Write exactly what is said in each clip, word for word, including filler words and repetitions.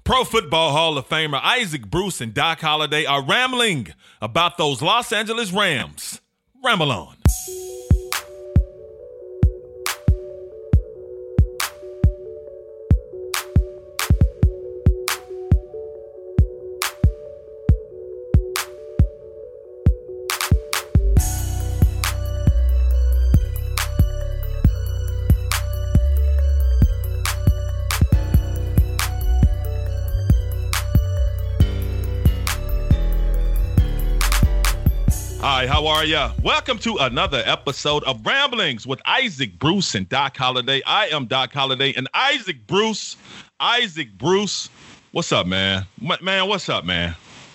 Pro Football Hall of Famer Isaac Bruce and Doc Holliday are rambling about those Los Angeles Rams. Ramble on. Hi, how are ya? Welcome to another episode of Ramblings with Isaac Bruce and Doc Holliday. I am Doc Holliday and Isaac Bruce. Isaac Bruce, what's up, man? Man, what's up, man?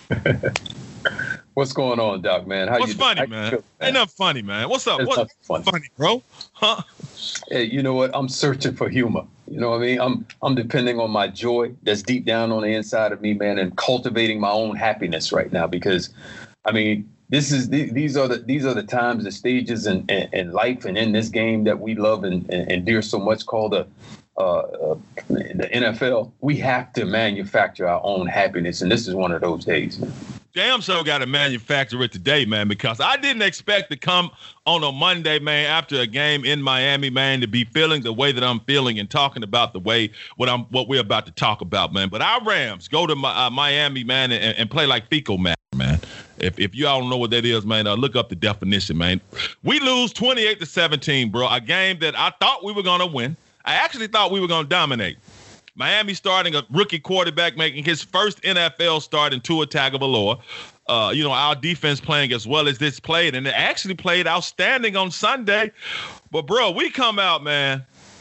What's going on, Doc, man? How what's you funny, How man? You feel, man? Ain't nothing funny, man. What's up? It's What's funny. funny, bro? Huh? Hey, you know what? I'm searching for humor. You know what I mean? I'm I'm depending on my joy that's deep down on the inside of me, man, and cultivating my own happiness right now because, I mean, This is these are the these are the times, the stages in, in, in life and in this game that we love and, and endear so much called the uh, uh, the N F L. We have to manufacture our own happiness, and this is one of those days. Damn sure got to manufacture it today, man, because I didn't expect to come on a Monday, man, after a game in Miami, man, to be feeling the way that I'm feeling and talking about the way what I'm what we're about to talk about, man. But our Rams go to uh, Miami, man, and, and play like fecal matter, man. If if y'all don't know what that is, man, uh, look up the definition, man. We lose twenty-eight to seventeen, bro. A game that I thought we were gonna win. I actually thought we were gonna dominate. Miami starting a rookie quarterback making his first N F L start in Tua Tagovailoa. Uh, you know, our defense playing as well as this played, and it actually played outstanding on Sunday. But bro, we come out, man.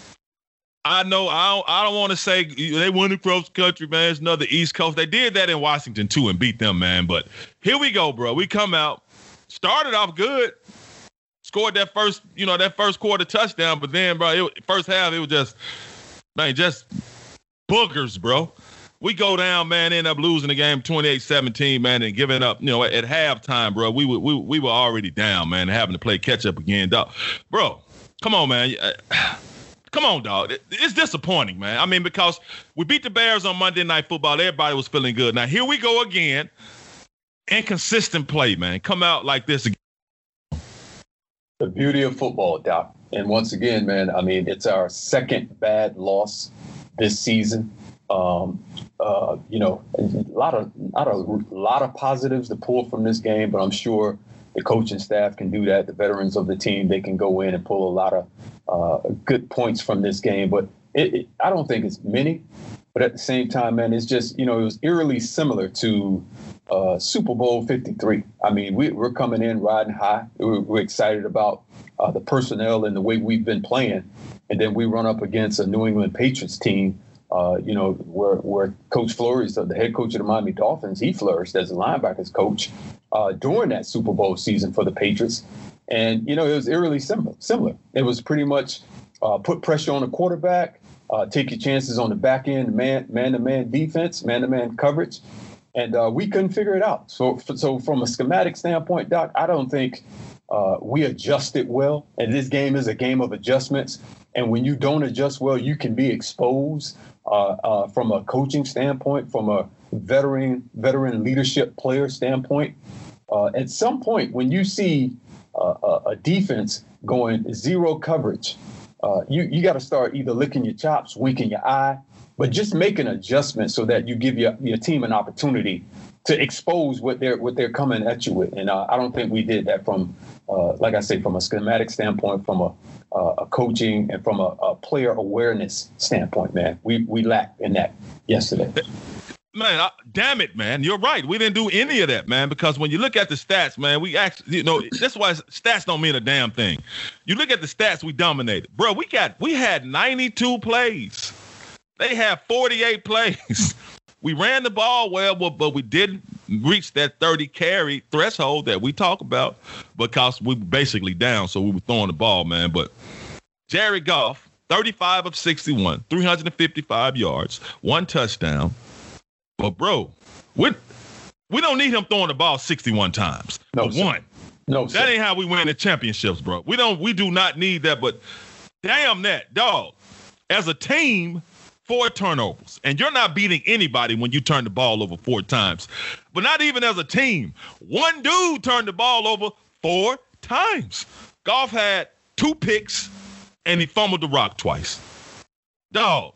I know I don't, I don't want to say they won across the country, man. It's another East Coast. They did that in Washington, too, and beat them, man. But here we go, bro. We come out, started off good, scored that first, you know, that first quarter touchdown. But then, bro, it, first half, it was just, man, just boogers, bro. We go down, man, end up losing the game twenty-eight seventeen, man, and giving up, you know, at, at halftime, bro. We were, we, we were already down, man, having to play catch up again, dog. Bro, come on, man. Come on, dog. It's disappointing, man. I mean, because we beat the Bears on Monday Night Football. Everybody was feeling good. Now, here we go again. Inconsistent play, man. Come out like this again. The beauty of football, Doc. And once again, man, I mean, it's our second bad loss this season. Um, uh, you know, a lot of, lot of, lot of positives to pull from this game, but I'm sure the coaching staff can do that. The veterans of the team, they can go in and pull a lot of uh, good points from this game. But it, it, I don't think it's many. But at the same time, man, it's just, you know, it was eerily similar to uh, Super Bowl fifty-three. I mean, we, we're coming in riding high. We're, we're excited about uh, the personnel and the way we've been playing. And then we run up against a New England Patriots team, uh, you know, where, where Coach Flores, the head coach of the Miami Dolphins, he flourished as a linebackers coach uh, during that Super Bowl season for the Patriots. And, you know, it was eerily similar. similar. It was pretty much uh, put pressure on the quarterback, uh, take your chances on the back end, man, man-to-man defense, man-to-man coverage. And uh, we couldn't figure it out. So, so from a schematic standpoint, Doc, I don't think uh, we adjusted well. And this game is a game of adjustments. And when you don't adjust well, you can be exposed uh, uh, from a coaching standpoint, from a veteran veteran leadership player standpoint. Uh, at some point, when you see uh, a, a defense going zero coverage, uh, you, you got to start either licking your chops, winking your eye, but just make an adjustment so that you give your, your team an opportunity to expose what they're what they're coming at you with. And uh, I don't think we did that from, uh, like I say, from a schematic standpoint, from a, uh, a coaching and from a, a player awareness standpoint, man. We we lacked in that yesterday. Man, I, damn it, man. You're right. We didn't do any of that, man, because when you look at the stats, man, we actually, you know, that's why stats don't mean a damn thing. You look at the stats, we dominated. Bro, we got, we had ninety-two plays. They have forty-eight plays. We ran the ball well, but we didn't reach that thirty carry threshold that we talk about because we were basically down, so we were throwing the ball, man. But Jared Goff, thirty-five of sixty-one, three hundred fifty-five yards, one touchdown. But, bro, we, we don't need him throwing the ball sixty-one times. No, but one. No, that sir. ain't how we win the championships, bro. We don't. We do not need that. But damn that, dog. As a team, four turnovers. And you're not beating anybody when you turn the ball over four times. But not even as a team. One dude turned the ball over four times. Goff had two picks, and he fumbled the rock twice. Dog.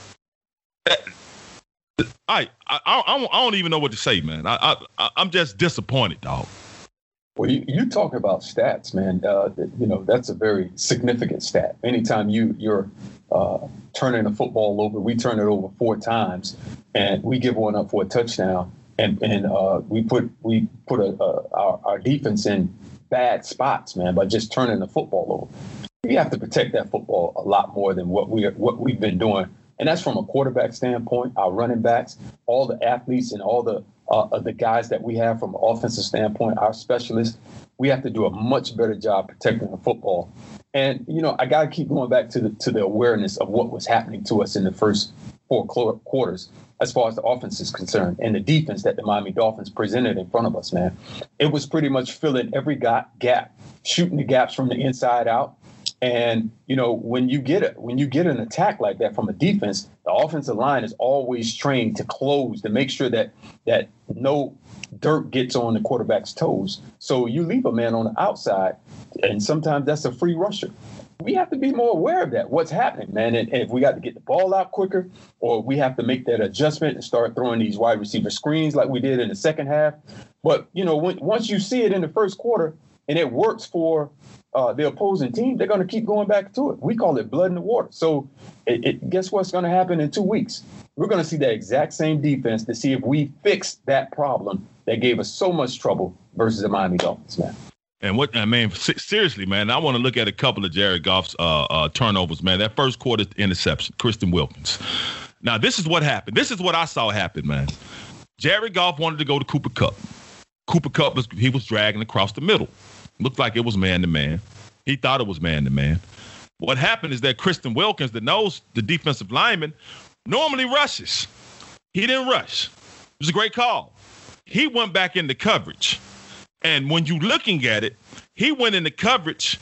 I, I, I, I don't even know what to say, man. I, I, I'm just disappointed, dog. Well, you, you talk about stats, man. Uh, you know, that's a very significant stat. Anytime you, you're uh, turning a football over, we turn it over four times, and we give one up for a touchdown, and and uh, we put we put a, a, our, our defense in bad spots, man, by just turning the football over. We have to protect that football a lot more than what we are, what we've been doing. And that's from a quarterback standpoint, our running backs, all the athletes and all the uh, the guys that we have from an offensive standpoint, our specialists. We have to do a much better job protecting the football. And, you know, I got to keep going back to the to the awareness of what was happening to us in the first four quarters as far as the offense is concerned and the defense that the Miami Dolphins presented in front of us, man. It was pretty much filling every gap, shooting the gaps from the inside out. And, you know, when you get it, when you get an attack like that from a defense, the offensive line is always trained to close, to make sure that that no dirt gets on the quarterback's toes. So you leave a man on the outside, and sometimes that's a free rusher. We have to be more aware of that, what's happening, man. And, and if we got to get the ball out quicker, or we have to make that adjustment and start throwing these wide receiver screens like we did in the second half. But, you know, when, once you see it in the first quarter and it works for Uh, the opposing team, they're going to keep going back to it. We call it blood in the water. So it, it, guess what's going to happen in two weeks? We're going to see that exact same defense to see if we fix that problem that gave us so much trouble versus the Miami Dolphins, man. And what I mean, seriously, man, I want to look at a couple of Jared Goff's uh, uh, turnovers, man. That first quarter interception, Kristen Wilkins. Now, this is what happened. This is what I saw happen, man. Jared Goff wanted to go to Cooper Kupp. Cooper Kupp, was he was dragging across the middle. Looked like it was man-to-man. He thought it was man-to-man. What happened is that Kristen Wilkins, the nose, the defensive lineman, normally rushes. He didn't rush. It was a great call. He went back into coverage. And when you're looking at it, he went into coverage.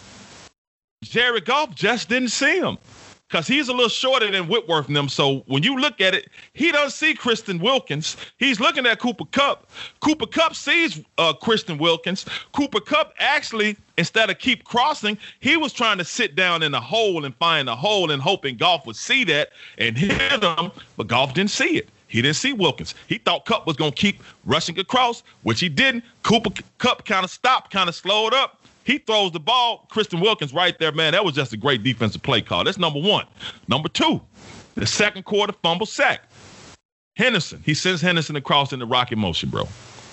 Jared Goff just didn't see him because he's a little shorter than Whitworth and them. So when you look at it, he doesn't see Kristen Wilkins. He's looking at Cooper Kupp. Cooper Kupp sees uh, Kristen Wilkins. Cooper Kupp actually, instead of keep crossing, he was trying to sit down in a hole and find a hole and hoping Goff would see that and hit him, but Goff didn't see it. He didn't see Wilkins. He thought Kupp was going to keep rushing across, which he didn't. Cooper Kupp kind of stopped, kind of slowed up. He throws the ball, Kristen Wilkins right there, man. That was just a great defensive play call. That's number one. Number two, the second quarter fumble sack. Henderson, he sends Henderson across in the rocket motion, bro.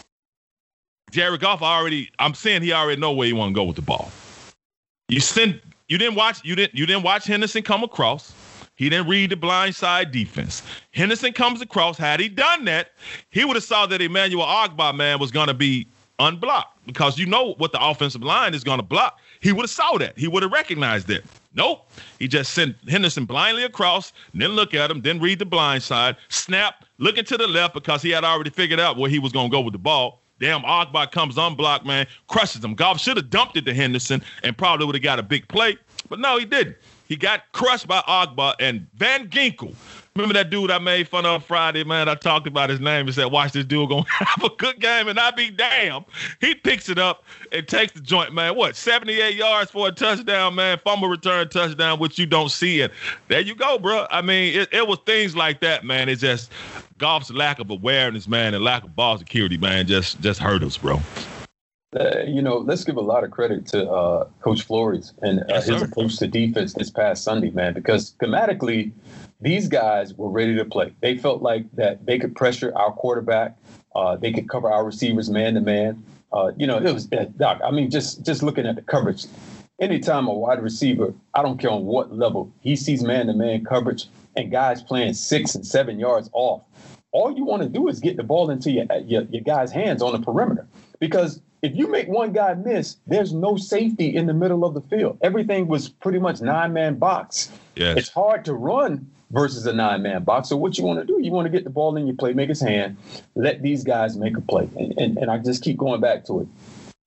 Jared Goff already, I'm saying he already know where he want to go with the ball. You send, you didn't watch, you didn't, you didn't watch Henderson come across. He didn't read the blind side defense. Henderson comes across. Had he done that, he would have saw that Emmanuel Ogbah, man, was going to be unblocked because you know what the offensive line is going to block. He would have saw that. He would have recognized it. Nope. He just sent Henderson blindly across, didn't look at him, didn't read the blind side, snap, looking to the left because he had already figured out where he was going to go with the ball. Damn, Ogbah comes unblocked, man, crushes him. Goff should have dumped it to Henderson and probably would have got a big play, but no, he didn't. He got crushed by Ogbah and Van Ginkel. Remember that dude I made fun of Friday, man? I talked about his name and said, watch this dude gonna have a good game and I be damn. He picks it up and takes the joint, man. What, seventy-eight yards for a touchdown, man? Fumble return touchdown, which you don't see it. There you go, bro. I mean, it, it was things like that, man. It's just Goff's lack of awareness, man, and lack of ball security, man, just, just hurt us, bro. Uh, you know, let's give a lot of credit to uh, Coach Flores and uh, yes, his sir. approach to defense this past Sunday, man, because schematically, these guys were ready to play. They felt like that they could pressure our quarterback. Uh, they could cover our receivers man to man. Uh, you know, it was, uh, Doc, I mean, just, just looking at the coverage, anytime a wide receiver, I don't care on what level, he sees man to man coverage and guys playing six and seven yards off, all you want to do is get the ball into your, your, your guys' hands on the perimeter. Because if you make one guy miss, there's no safety in the middle of the field. Everything was pretty much nine-man box. Yes. It's hard to run versus a nine-man box. So what you want to do, you want to get the ball in your playmaker's hand, let these guys make a play. And, and, and I just keep going back to it.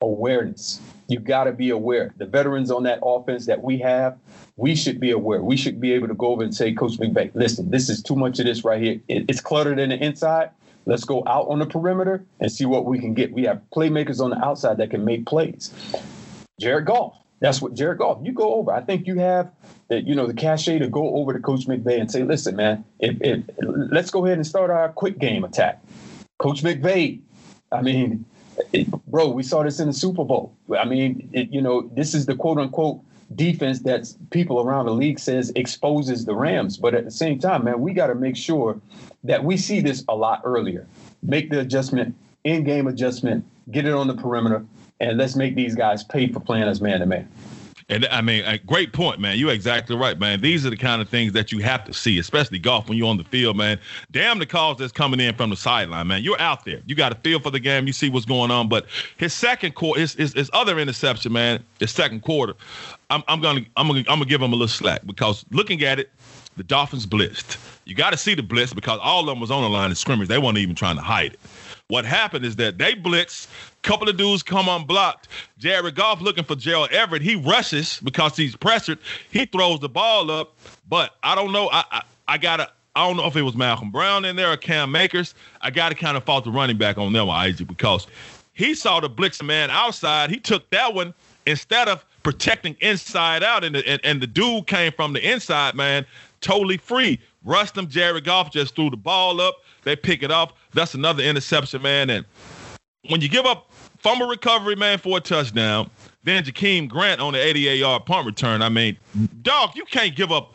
awareness. You got to be aware. The veterans on that offense that we have, we should be aware. We should be able to go over and say, Coach McVay, listen, this is too much of this right here. It, it's cluttered in the inside. Let's go out on the perimeter and see what we can get. We have playmakers on the outside that can make plays. Jared Goff, that's what Jared Goff, you go over. I think you have the, you know, the cachet to go over to Coach McVay and say, listen, man, if, if, let's go ahead and start our quick game attack. Coach McVay, I mean, it, bro, we saw this in the Super Bowl. I mean, it, you know, this is the quote unquote defense that people around the league says exposes the Rams. But at the same time, man, we got to make sure that we see this a lot earlier. Make the adjustment, in-game adjustment, get it on the perimeter, and let's make these guys pay for playing as man-to-man. And I mean, a great point, man. You're exactly right, man. These are the kind of things that you have to see, especially Goff when you're on the field, man. Damn the calls that's coming in from the sideline, man. You're out there. You got a feel for the game. You see what's going on. But his second quarter, his, his, his other interception, man, his second quarter, I'm, I'm gonna I'm gonna I'm gonna give him a little slack because looking at it, the Dolphins blitzed. You got to see the blitz because all of them was on the line of scrimmage. They weren't even trying to hide it. What happened is that they blitz, couple of dudes come unblocked. Jared Goff looking for Gerald Everett. He rushes because he's pressured. He throws the ball up, but I don't know. I I, I gotta. I don't know if it was Malcolm Brown in there or Cam Akers. I gotta kind of fault the running back on them, I G, because he saw the blitz man outside. He took that one instead of protecting inside out, and the, and, and the dude came from the inside, man, totally free. Rushed him. Jared Goff just threw the ball up. They pick it off. That's another interception, man. And when you give up fumble recovery, man, for a touchdown, then Jakeem Grant on the eighty-eight-yard punt return, I mean, dog, you can't give up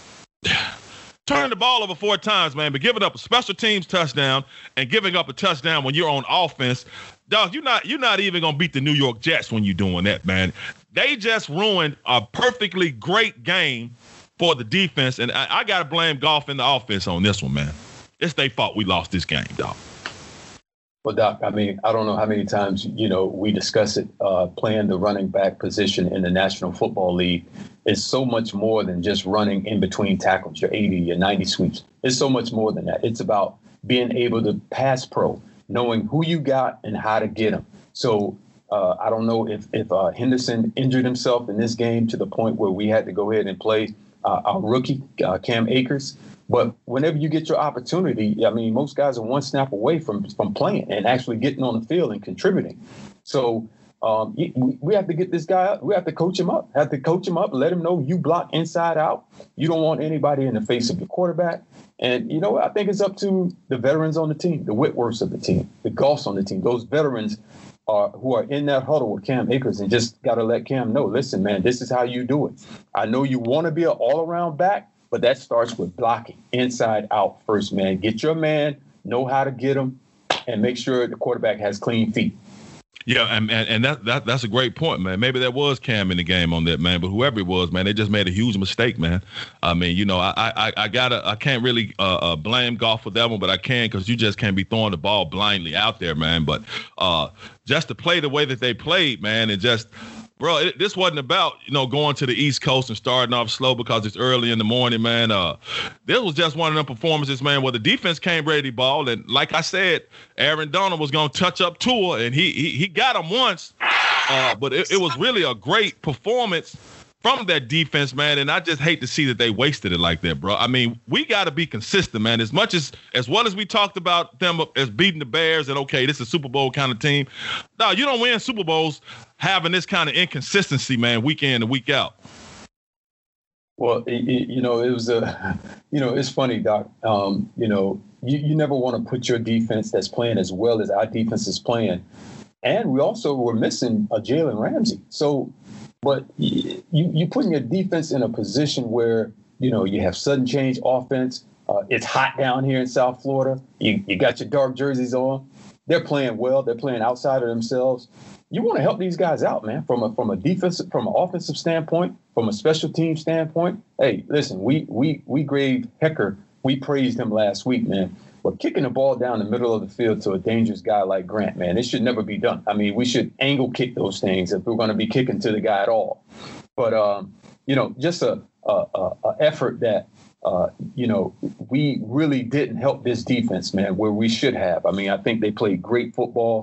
turning the ball over four times, man, but giving up a special teams touchdown and giving up a touchdown when you're on offense, dog, you're not you're not even going to beat the New York Jets when you're doing that, man. They just ruined a perfectly great game for the defense, and I, I got to blame Goff and the offense on this one, man. It's their fault we lost this game, dog. Well, Doc, I mean, I don't know how many times, you know, we discuss it, uh, playing the running back position in the National Football League is so much more than just running in between tackles, your eighty, your ninety sweeps. It's so much more than that. It's about being able to pass pro, knowing who you got and how to get them. So uh, I don't know if, if uh, Henderson injured himself in this game to the point where we had to go ahead and play uh, our rookie, uh, Cam Akers. But whenever you get your opportunity, I mean, most guys are one snap away from, from playing and actually getting on the field and contributing. So um, we have to get this guy up. We have to coach him up, have to coach him up, let him know you block inside out. You don't want anybody in the face of your quarterback. And, you know, I think it's up to the veterans on the team, the Whitworths of the team, the Goffs on the team, those veterans are, who are in that huddle with Cam Akers, and just got to let Cam know, listen, man, this is how you do it. I know you want to be an all-around back, but that starts with blocking inside out first, man. Get your man, know how to get him, and make sure the quarterback has clean feet. Yeah, and and, and that, that that's a great point, man. Maybe there was Cam in the game on that, man. But whoever it was, man, they just made a huge mistake, man. I mean, you know, I I, I gotta I can't really uh, uh, blame Goff for that one, but I can because you just can't be throwing the ball blindly out there, man. But uh, just to play the way that they played, man, and just. Bro, it, this wasn't about, you know, going to the East Coast and starting off slow because it's early in the morning, man. Uh, this was just one of them performances, man, where the defense came ready to ball. And like I said, Aaron Donald was going to touch up Tua, and he he, he got him once. Uh, but it, it was really a great performance from that defense, man. And I just hate to see that they wasted it like that, bro. I mean, we got to be consistent, man. As much as, as well as we talked about them as beating the Bears and, okay, this is a Super Bowl kind of team. No, you don't win Super Bowls having this kind of inconsistency, man, week in and week out. Well, it, it, you know, it was a, you know, it's funny, Doc. Um, you know, you, you never want to put your defense that's playing as well as our defense is playing. And we also were missing a Jalen Ramsey. So, but you you putting your defense in a position where, you know, you have sudden change offense. Uh, it's hot down here in South Florida. You you got your dark jerseys on. They're playing well. They're playing outside of themselves. You want to help these guys out, man, from a from a defensive, from an offensive standpoint, from a special team standpoint. Hey, listen, we we we gave Hecker, we praised him last week, man. But kicking the ball down the middle of the field to a dangerous guy like Grant, man, it should never be done. I mean, we should angle kick those things if we're going to be kicking to the guy at all. But, um, you know, just a, a, a, a effort that, uh, you know, we really didn't help this defense, man, where we should have. I mean, I think they played great football.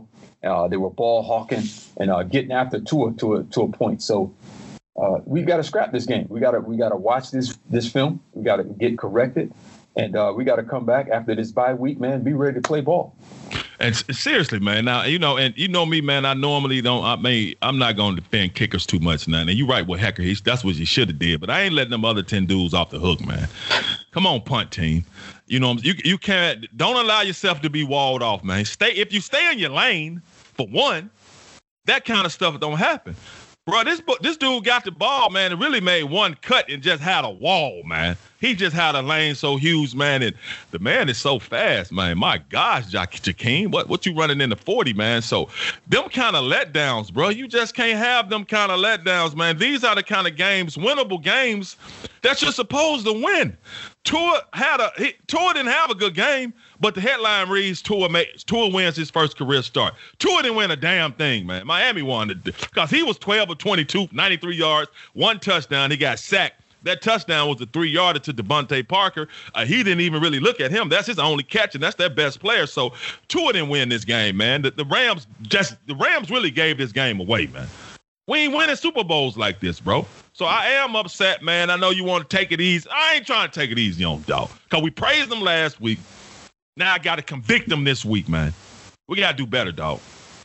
Uh, they were ball hawking and uh, getting after Tua to a to a point. So uh, we've got to scrap this game. We got to we got to watch this this film. We got to get corrected, and uh, we got to come back after this bye week, man. Be ready to play ball. And seriously, man, now, you know, and you know me, man, I normally don't, I mean, I'm not going to defend kickers too much now. And you're right with Hekker. He's, that's what you should have did. But I ain't letting them other ten dudes off the hook, man. Come on, punt team. You know, you you can't, don't allow yourself to be walled off, man. Stay, if you stay in your lane, for one, that kind of stuff don't happen. Bro, this this dude got the ball, man, and really made one cut and just had a wall, man. He just had a lane so huge, man, and the man is so fast, man. My gosh, Jakeem, what what you running in the forty, man? So them kind of letdowns, bro, you just can't have them kind of letdowns, man. These are the kind of games, winnable games, that you're supposed to win. Tua had a he, Tua didn't have a good game, but the headline reads Tua makes Tua wins his first career start. Tua didn't win a damn thing, man. Miami won because he was twelve of twenty-two, ninety-three yards, one touchdown. He got sacked. That touchdown was a three-yarder to Devontae Parker. Uh, he didn't even really look at him. That's his only catch, and that's their best player. So Tua didn't win this game, man. The, the Rams just the Rams really gave this game away, man. We ain't winning Super Bowls like this, bro. So I am upset, man. I know you want to take it easy. I ain't trying to take it easy on dog. Because we praised them last week. Now I got to convict them this week, man. We got to do better, dog.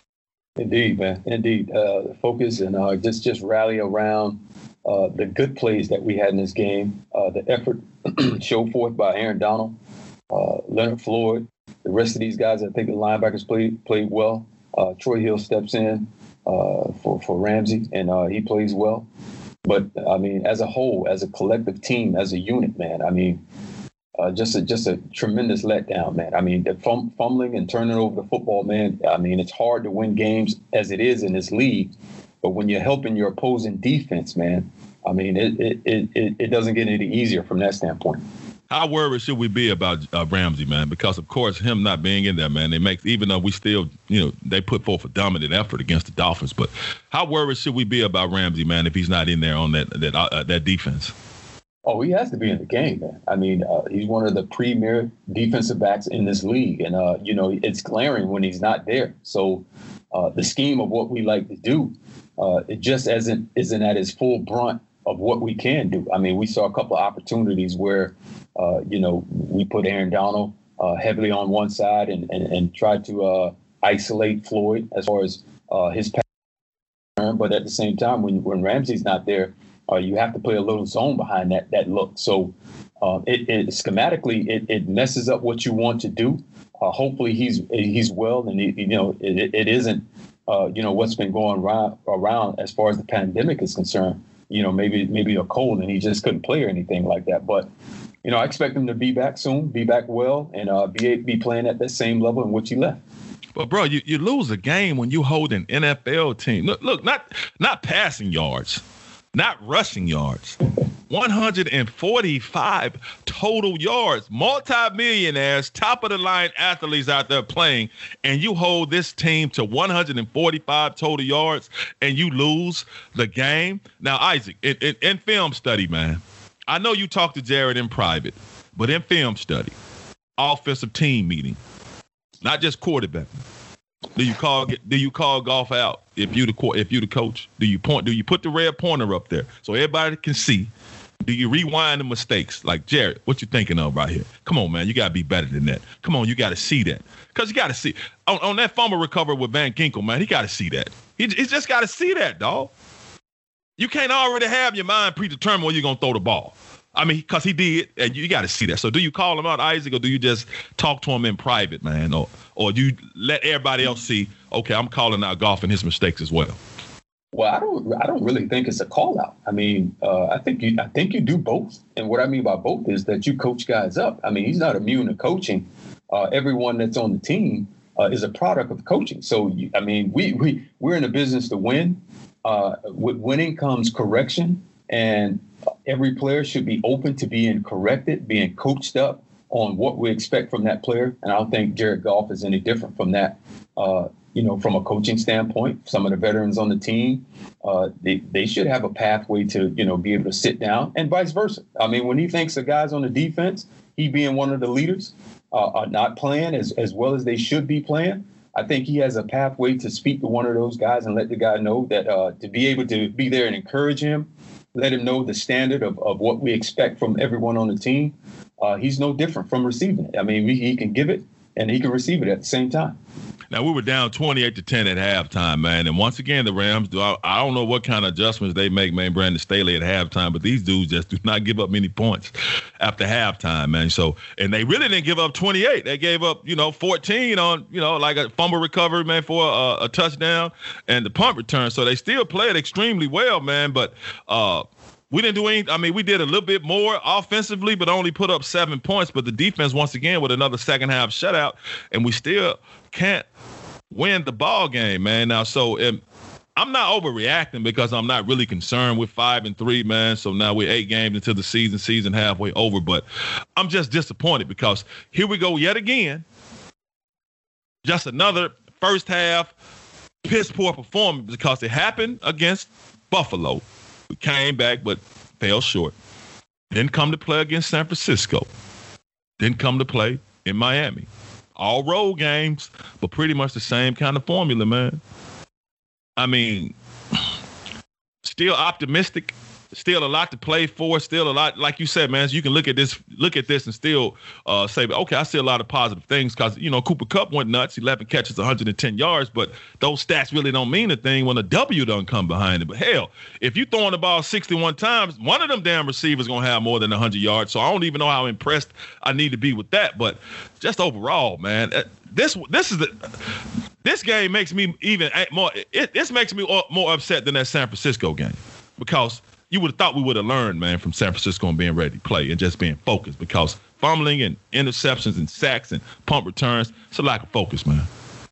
Indeed, man. Indeed. Uh, focus and uh, just, just rally around uh, the good plays that we had in this game. Uh, the effort showed forth by Aaron Donald, uh, Leonard Floyd. The rest of these guys, I think the linebackers played, played well. Uh, Troy Hill steps in. Uh, for, for Ramsey, and uh, he plays well. But, I mean, as a whole, as a collective team, as a unit, man, I mean, uh, just a just a tremendous letdown, man. I mean, the fum- fumbling and turning over the football, man, I mean, it's hard to win games as it is in this league. But when you're helping your opposing defense, man, I mean, it it it, it doesn't get any easier from that standpoint. How worried should we be about uh, Ramsey, man? Because, of course, him not being in there, man, they make, even though we still, you know, they put forth a dominant effort against the Dolphins. But how worried should we be about Ramsey, man, if he's not in there on that that uh, that defense? Oh, he has to be in the game, man. I mean, uh, he's one of the premier defensive backs in this league. And, uh, you know, it's glaring when he's not there. So uh, the scheme of what we like to do, uh, it just isn't, isn't at its full brunt of what we can do. I mean, we saw a couple of opportunities where, uh, you know, we put Aaron Donald uh, heavily on one side and, and, and tried to uh, isolate Floyd as far as uh, his pass. But at the same time, when, when Ramsey's not there, uh, you have to play a little zone behind that that look. So uh, it, it schematically, it, it messes up what you want to do. Uh, hopefully he's he's well, and he, you know it, it isn't uh, you know what's been going around, around as far as the pandemic is concerned. You know, maybe maybe a cold and he just couldn't play or anything like that. But, you know, I expect him to be back soon, be back well, and uh, be be playing at that same level in which he left. But, bro, you, you lose a game when you hold an N F L team. Look, look, not not passing yards, not rushing yards. one hundred forty-five total yards, multi-millionaires, top-of-the-line athletes out there playing, and you hold this team to one hundred forty-five total yards, and you lose the game. Now, Isaac, in, in, in film study, man, I know you talk to Jared in private, but in film study, offensive team meeting, not just quarterback. Do you call do you call golf out if you the if you the coach? Do you point? Do you put the red pointer up there so everybody can see? Do you rewind the mistakes? Like, Jared, what you thinking of right here? Come on, man. You got to be better than that. Come on, you got to see that. Because you got to see. On, on that fumble recovery with Van Ginkel, man, he got to see that. He, he just got to see that, dog. You can't already have your mind predetermined when you're going to throw the ball. I mean, because he did, and you got to see that. So do you call him out, Isaac, or do you just talk to him in private, man? Or or do you let everybody else see, okay, I'm calling out Goff and his mistakes as well? Well, I don't. I don't really think it's a call out. I mean, uh, I think you. I think you do both. And what I mean by both is that you coach guys up. I mean, he's not immune to coaching. Uh, everyone that's on the team uh, is a product of coaching. So, you, I mean, we we we're in the business to win. Uh, with winning comes correction, and every player should be open to being corrected, being coached up on what we expect from that player. And I don't think Jared Goff is any different from that. Uh, You know, from a coaching standpoint, some of the veterans on the team, uh, they, they should have a pathway to, you know, be able to sit down and vice versa. I mean, when he thinks the guys on the defense, he being one of the leaders, uh, are not playing as, as well as they should be playing, I think he has a pathway to speak to one of those guys and let the guy know that uh, to be able to be there and encourage him, let him know the standard of, of what we expect from everyone on the team. Uh, he's no different from receiving it. I mean, he, he can give it and he can receive it at the same time. Now, we were down twenty-eight to ten at halftime, man. And once again, the Rams, do I, I don't know what kind of adjustments they make, man, Brandon Staley at halftime, but these dudes just do not give up many points after halftime, man. So, and they really didn't give up twenty-eight. They gave up, you know, fourteen on, you know, like a fumble recovery, man, for a, a touchdown and the punt return. So they still played extremely well, man. But, uh, we didn't do any. I mean, we did a little bit more offensively, but only put up seven points. But the defense, once again, with another second half shutout, and we still can't win the ball game, man. Now, so um, I'm not overreacting because I'm not really concerned with five and three, man. So now we're eight games into the season, season halfway over. But I'm just disappointed because here we go yet again. Just another first half piss poor performance because it happened against Buffalo. We came back, but fell short. Didn't come to play against San Francisco. Didn't come to play in Miami. All road games, but pretty much the same kind of formula, man. I mean, still optimistic. Still a lot to play for. Still a lot, like you said, man. So you can look at this, look at this, and still uh, say, okay, I see a lot of positive things because you know Cooper Kupp went nuts, eleven catches, one hundred ten yards, but those stats really don't mean a thing when a W don't come behind it. But hell, if you throwing the ball sixty-one times, one of them damn receivers gonna have more than one hundred yards. So I don't even know how impressed I need to be with that. But just overall, man, this this is the this game makes me even more. It this makes me more upset than that San Francisco game because you would have thought we would have learned, man, from San Francisco and being ready to play and just being focused because fumbling and interceptions and sacks and punt returns, it's a lack of focus, man.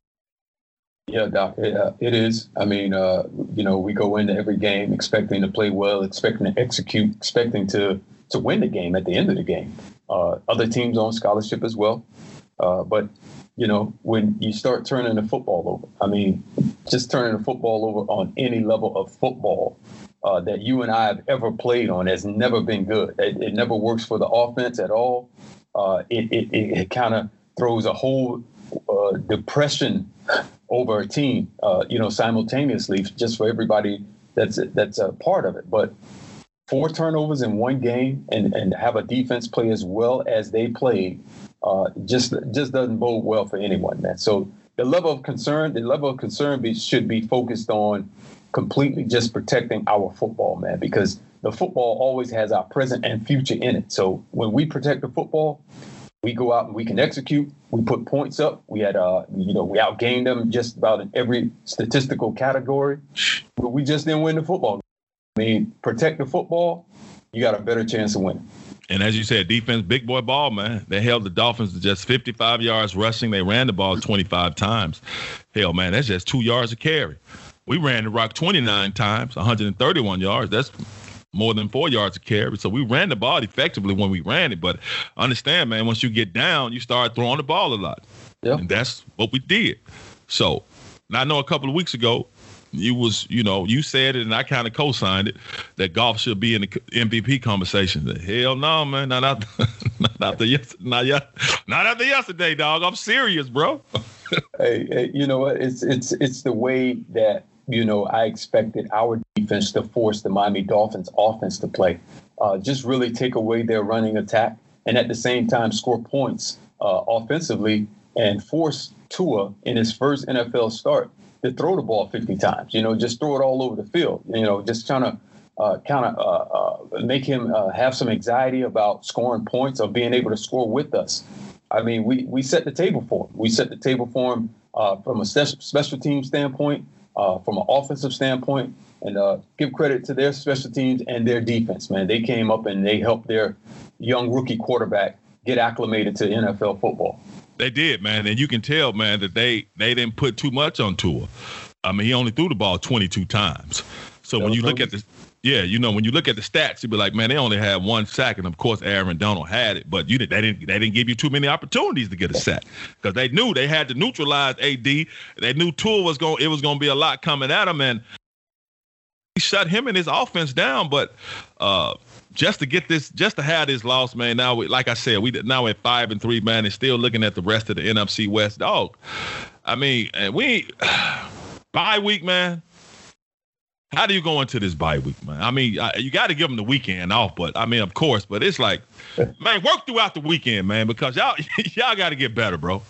Yeah, Doc, it, uh, it is. I mean, uh, you know, we go into every game expecting to play well, expecting to execute, expecting to to win the game at the end of the game. Uh, other teams on scholarship as well. Uh, but, you know, when you start turning the football over, I mean, just turning the football over on any level of football Uh, that you and I have ever played on has never been good. It, it never works for the offense at all. Uh, it it, it kind of throws a whole uh, depression over a team, uh, you know, simultaneously, just for everybody that's that's a part of it. But four turnovers in one game and, and have a defense play as well as they played uh, just just doesn't bode well for anyone, man. So the level of concern, the level of concern be, should be focused on completely just protecting our football, man, because the football always has our present and future in it. So when we protect the football, we go out and we can execute. We put points up. We had, uh, you know, we outgained them just about in every statistical category, but we just didn't win the football. I mean, protect the football, you got a better chance of winning. And as you said, defense, big boy ball, man. They held the Dolphins to just fifty-five yards rushing. They ran the ball twenty-five times. Hell, man, that's just two yards a carry. We ran the rock twenty-nine times, one hundred thirty-one yards. That's more than four yards a carry. So we ran the ball effectively when we ran it. But understand, man, once you get down, you start throwing the ball a lot. Yeah. And that's what we did. So I know a couple of weeks ago, you was, you know, you said it and I kind of co-signed it, that Goff should be in the M V P conversation. Hell no, man. Not after, not after, yes, not, yet, not after yesterday, dog. I'm serious, bro. hey, hey, you know what? It's, it's, it's the way that, you know, I expected our defense to force the Miami Dolphins offense to play. Uh, just really take away their running attack and at the same time score points uh, offensively and force Tua in his first N F L start to throw the ball fifty times, you know, just throw it all over the field, you know, just trying to uh, kind of uh, uh, make him uh, have some anxiety about scoring points or being able to score with us. I mean, we, we set the table for him. We set the table for him uh, from a special team standpoint. Uh, from an offensive standpoint, and uh, give credit to their special teams and their defense, man. They came up and they helped their young rookie quarterback get acclimated to N F L football. They did, man, and you can tell, man, that they they didn't put too much on Tua. I mean, he only threw the ball twenty-two times. So that when you look at the, yeah, you know, when you look at the stats, you'd be like, man, they only had one sack, and of course, Aaron Donald had it, but you did, they didn't they didn't give you too many opportunities to get a sack because they knew they had to neutralize A D. They knew Tua was going, it was going to be a lot coming at him, and he shut him and his offense down. But uh, just to get this, just to have this loss, man. Now, we, like I said, we now at five and three, man, and still looking at the rest of the N F C West, dog. I mean, we bye week, man. How do you go into this bye week, man? I mean, I, you got to give them the weekend off, but I mean, of course, but it's like, man, work throughout the weekend, man, because y'all y'all got to get better, bro.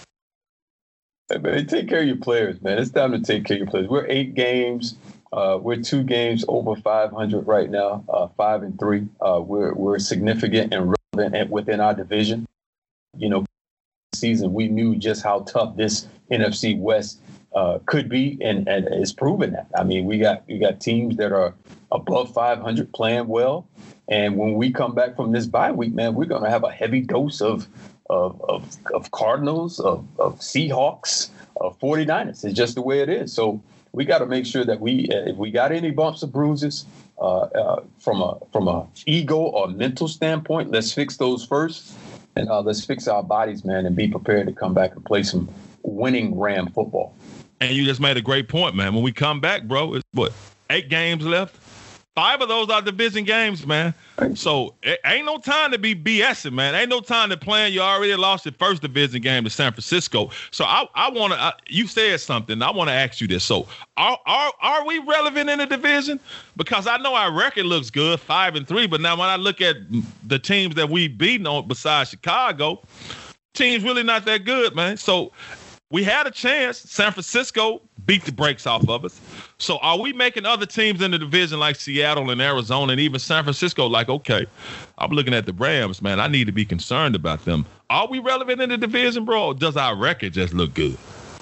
Hey, man, take care of your players, man. It's time to take care of your players. We're eight games. Uh, we're two games over five hundred right now, uh, five and three. Uh, we're we're significant and relevant within our division. You know, season we knew just how tough this N F C West Uh, could be, and, and it's proven that. I mean, we got we got teams that are above five hundred playing well, and when we come back from this bye week, man, we're going to have a heavy dose of of of, of Cardinals, of, of Seahawks, of forty-niners. It's just the way it is. So we got to make sure that we, if we got any bumps or bruises uh, uh, from a from a ego or mental standpoint, let's fix those first, and uh, let's fix our bodies, man, and be prepared to come back and play some winning Ram football. And you just made a great point, man. When we come back, bro, it's what, eight games left? Five of those are division games, man. So it ain't no time to be BSing, man. Ain't no time to plan. You already lost your first division game to San Francisco. So I, I want to. You said something. I want to ask you this. So are are are we relevant in the division? Because I know our record looks good, five and three. But now when I look at the teams that we beaten on besides Chicago, teams really not that good, man. So we had a chance. San Francisco beat the brakes off of us. So are we making other teams in the division like Seattle and Arizona and even San Francisco like, okay, I'm looking at the Rams, man, I need to be concerned about them. Are we relevant in the division, bro, or does our record just look good?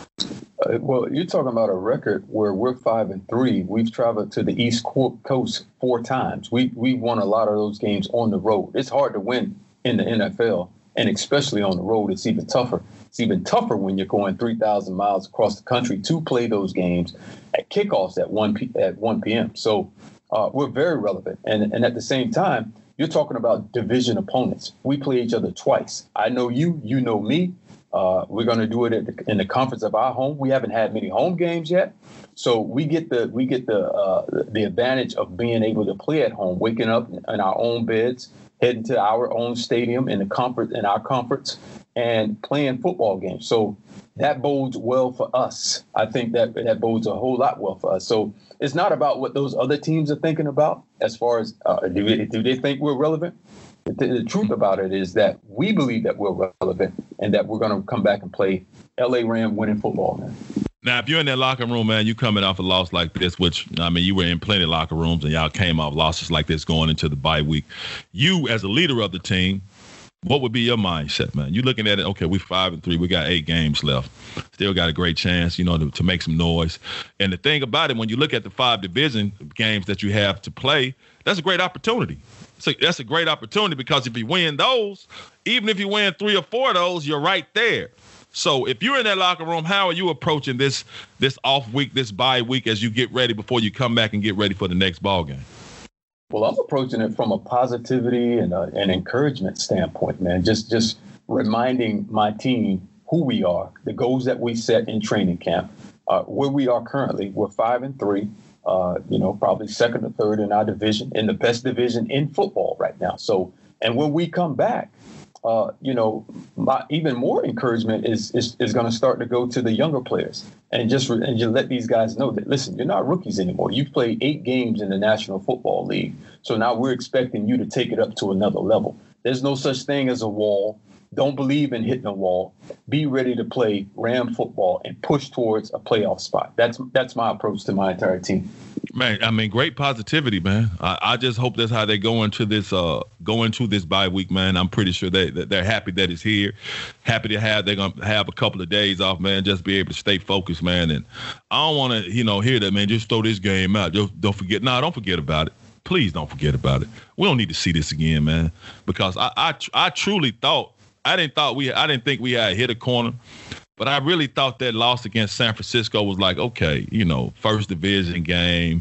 Uh, well, you're talking about a record where we're five and three. We've traveled to the East Coast four times. We we won a lot of those games on the road. It's hard to win in the N F L, and especially on the road, it's even tougher. It's even tougher when you're going three thousand miles across the country to play those games at kickoffs at one p- at one p.m. So uh, we're very relevant. And, and at the same time, you're talking about division opponents. We play each other twice. I know you, you know me. Uh, we're going to do it at the, in the comfort of our home. We haven't had many home games yet. So we get the we get the uh, the advantage of being able to play at home, waking up in our own beds, heading to our own stadium in the comfort in our comforts, and playing football games. So that bodes well for us. I think that that bodes a whole lot well for us. So it's not about what those other teams are thinking about as far as uh, do, they, do they think we're relevant? The, the truth about it is that we believe that we're relevant and that we're going to come back and play L A Ram winning football, man. Now, if you're in that locker room, man, you coming off a loss like this, which, I mean, you were in plenty of locker rooms and y'all came off losses like this going into the bye week. You, as a leader of the team, what would be your mindset, man? You looking at it, okay, we're five and three. We got eight games left. Still got a great chance, you know, to, to make some noise. And the thing about it, when you look at the five division games that you have to play, that's a great opportunity. So that's a great opportunity because if you win those, even if you win three or four of those, you're right there. So if you're in that locker room, how are you approaching this this off week, this bye week as you get ready before you come back and get ready for the next ball game? Well, I'm approaching it from a positivity and a, an encouragement standpoint, man. Just just reminding my team who we are, the goals that we set in training camp, uh, where we are currently. We're five and three, uh, you know, probably second or third in our division, in the best division in football right now. So, and when we come back, Uh, you know, my, even more encouragement is is, is going to start to go to the younger players and just re- and just let these guys know that, listen, you're not rookies anymore. You've played eight games in the National Football League. So now we're expecting you to take it up to another level. There's no such thing as a wall. Don't believe in hitting a wall. Be ready to play Ram football and push towards a playoff spot. That's that's my approach to my entire team. Man, I mean, great positivity, man. I, I just hope that's how they go into this uh go into this bye week, man. I'm pretty sure they that they're happy that it's here. Happy to have they're gonna have a couple of days off, man. Just be able to stay focused, man. And I don't want to, you know, hear that, man. Just throw this game out. Just don't forget. No, don't forget about it. Please don't forget about it. We don't need to see this again, man. Because I I, I truly thought I didn't thought we I didn't think we had hit a corner. But I really thought that loss against San Francisco was like, okay, you know, first division game.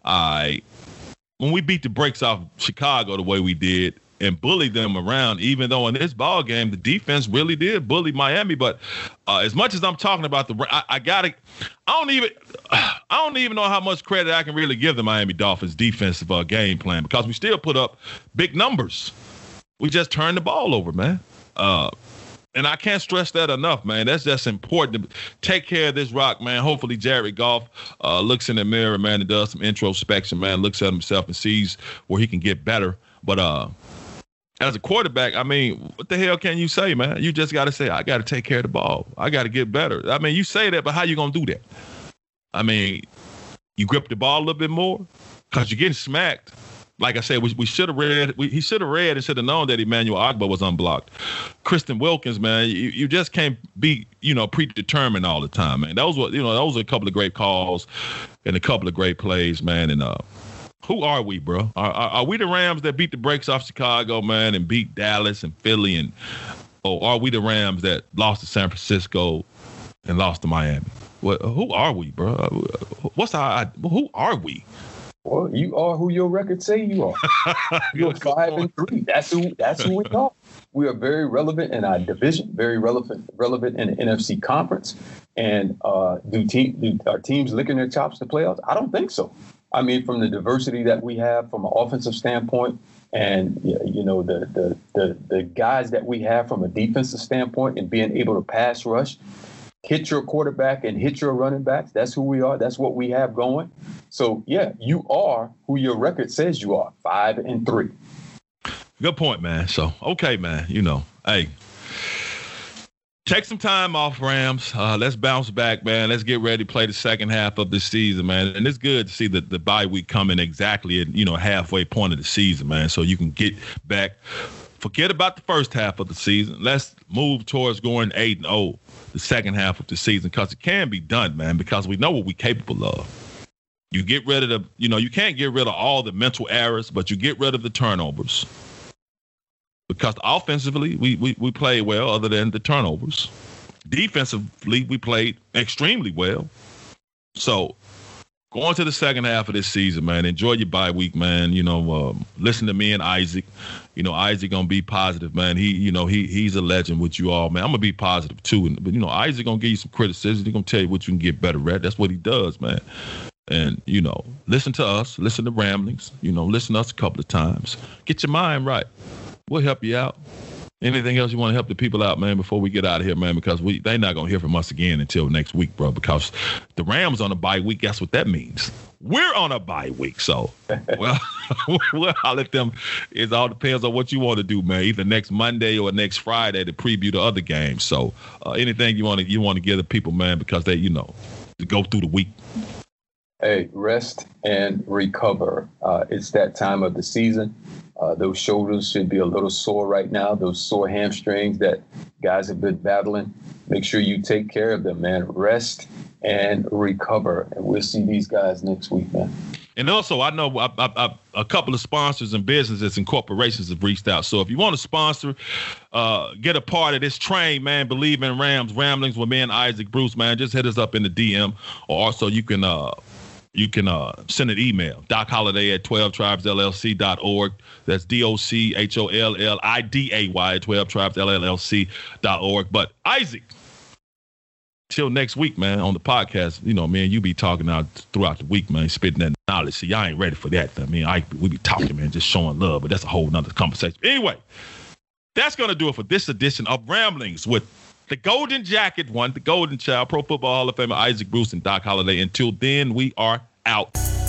I when we beat the brakes off Chicago the way we did and bullied them around, even though in this ball game the defense really did bully Miami. But uh, as much as I'm talking about the, I, I gotta, I don't even, I don't even know how much credit I can really give the Miami Dolphins defensive uh, game plan because we still put up big numbers. We just turned the ball over, man. Uh, And I can't stress that enough, man. That's just important to take care of this rock, man. Hopefully Jared Goff uh, looks in the mirror, man, and does some introspection, man, looks at himself and sees where he can get better. But uh, as a quarterback, I mean, what the hell can you say, man? You just got to say, I got to take care of the ball. I got to get better. I mean, you say that, but how you going to do that? I mean, you grip the ball a little bit more because you're getting smacked. Like I said, we, we should have read. We, he should have read and should have known that Emmanuel Ogbah was unblocked. Kristen Wilkins, man, you, you just can't be, you know, predetermined all the time, man. Those were, you know, those were a couple of great calls and a couple of great plays, man. And uh, who are we, bro? Are, are, are we the Rams that beat the brakes off Chicago, man, and beat Dallas and Philly, and or are we the Rams that lost to San Francisco and lost to Miami? What? Who are we, bro? What's our? Who are we? Well, you are who your records say you are. You're five and three. That's who. That's who we are. We are very relevant in our division. Very relevant. Relevant in the N F C conference. And uh, do team do our teams licking their chops to playoffs? I don't think so. I mean, from the diversity that we have from an offensive standpoint, and you know the the the, the guys that we have from a defensive standpoint, and being able to pass rush, hit your quarterback and hit your running backs. That's who we are. That's what we have going. So, yeah, you are who your record says you are, five and three. Good point, man. So, okay, man, you know, hey, take some time off, Rams. Uh, let's bounce back, man. Let's get ready to play the second half of the season, man. And it's good to see the, the bye week coming exactly at, you know, halfway point of the season, man, so you can get back. Forget about the first half of the season. Let's move towards going eight and oh the second half of the season, because it can be done, man, because we know what we're capable of. You get rid of the, you know, you can't get rid of all the mental errors, but you get rid of the turnovers. Because offensively, we we we played well other than the turnovers. Defensively, we played extremely well. So going to the second half of this season, man, enjoy your bye week, man. You know, um, listen to me and Isaac. You know, Isaac gonna be positive, man. He, you know, he he's a legend with you all, man. I'm gonna be positive too. And but you know, Isaac gonna give you some criticism. He's gonna tell you what you can get better at. That's what he does, man. And you know, listen to us, listen to Ramblings. You know, listen to us a couple of times. Get your mind right. We'll help you out. Anything else you want to help the people out, man, before we get out of here, man, because we they're not going to hear from us again until next week, bro, because the Rams on a bye week, guess what that means? We're on a bye week. So, well, we'll holler at them. It all depends on what you want to do, man, either next Monday or next Friday to preview the other games. So uh, anything you want to you want to give the people, man, because they, you know, to go through the week. Hey, rest and recover. Uh, it's that time of the season. Uh, those shoulders should be a little sore right now, those sore hamstrings that guys have been battling. Make sure you take care of them, man. Rest and recover. And we'll see these guys next week, man. And also, I know I, I, I, a couple of sponsors and businesses and corporations have reached out. So if you want to sponsor, uh, get a part of this train, man, Believe in Rams, Ramblings with me and Isaac Bruce, man, just hit us up in the D M. Or also you can uh, you can uh, send an email, Doc Holliday at twelve tribes L L C dot org. That's D O C H O L L I D A Y at twelve tribes L L C dot org. But Isaac, till next week, man, on the podcast, you know, man, you be talking out throughout the week, man, spitting that knowledge. See, y'all ain't ready for that. I mean, I we be talking, man, just showing love, but that's a whole nother conversation. Anyway, that's going to do it for this edition of Ramblings with the Golden Jacket one, the Golden Child, Pro Football Hall of Famer Isaac Bruce and Doc Holliday. Until then, we are out.